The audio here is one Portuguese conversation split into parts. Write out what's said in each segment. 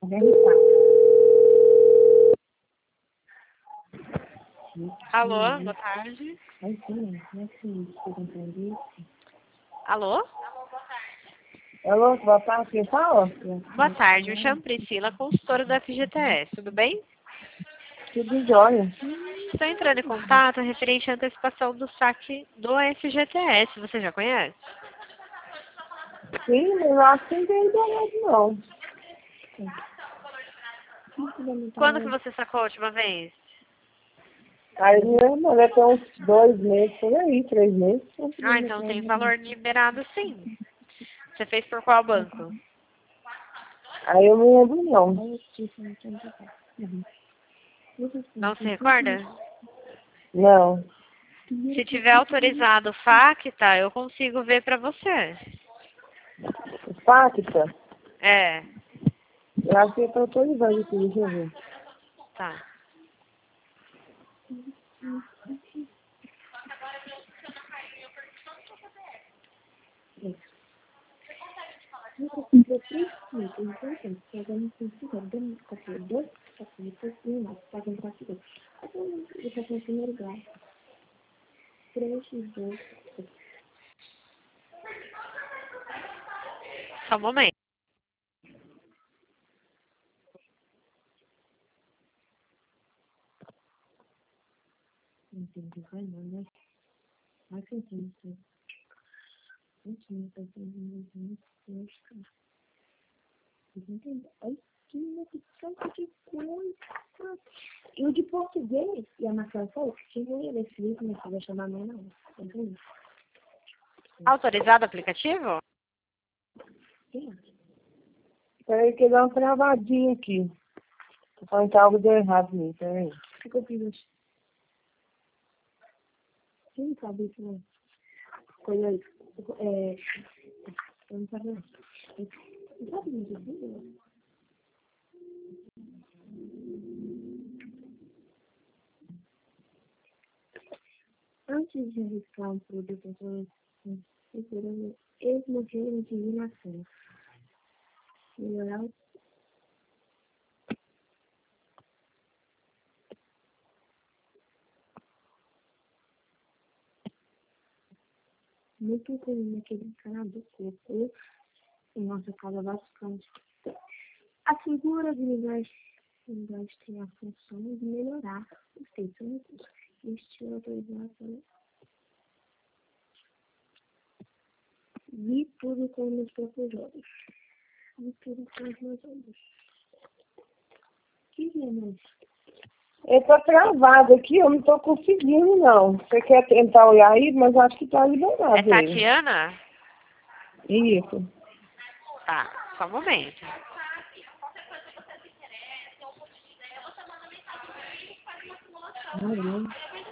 Alô, boa tarde. Alô? Alô, boa tarde, quem fala? Boa tarde, me chamo Priscila, consultora da FGTS, tudo bem? Tudo jóia. Estou entrando em contato referente à antecipação do saque do FGTS, você já conhece? Sim, mas eu acho que não tem internet, não. Quando que você sacou a última vez? Aí, minha deve ter uns 2 meses, por aí, 3 meses. Ah, então tem valor liberado sim. Você fez por qual banco? Aí eu não lembro, não. Não se recorda? Não. Se tiver autorizado o FACTA, eu consigo ver pra você. Pacta? É, Eu acho que eu tô autorizando aqui, deixa eu ver. tá. Só um momento. E o de português, e a Marcela falou que tinha nesse livro, mas vai chamar minha não. Autorizado o aplicativo? Peraí que dá uma travadinha aqui. Tô falando que algo deu errado nisso, peraí. O que eu fiz hoje? Quem sabe isso, né? Coisa aí. Eu não sabia. Eu sabia disso, antes de arriscar um produto, procurando esse motivo de indignação. Melhorar muito comum naquele canal do corpo, em nossa casa bastante. A figura de unidade tem a função de melhorar os pensamentos e estilo autorização. Vi tudo com meus próprios olhos. Vi tudo com os meus olhos. Que remédio? Ele tá travado aqui, eu não tô conseguindo, não. Você quer tentar olhar aí, mas acho que tá liberado É ele. Tatiana? Isso. Tá, só um momento. Uhum.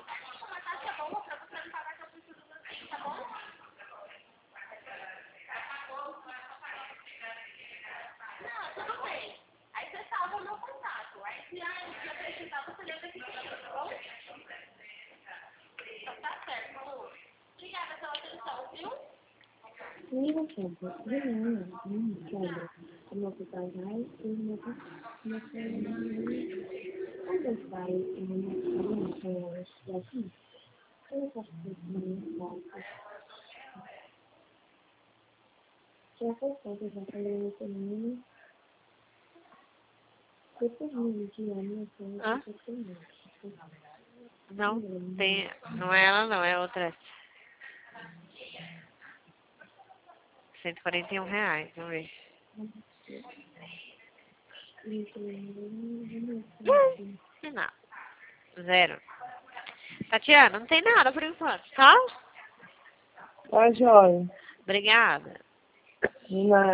Não quebra. Não quebra. Como você vai, e não quando vai e não quebra, assim, eu posso ter uma foto. Já foi foto, já falei no caminho. Depois de dia, né, Hã? eu tenho. Não, tem. Não é ela não, é outra. R$ 141, vamos ver. Não, nada. Zero. Tatiana, não tem nada por enquanto, tá? Tá, joia. Obrigada. De nada.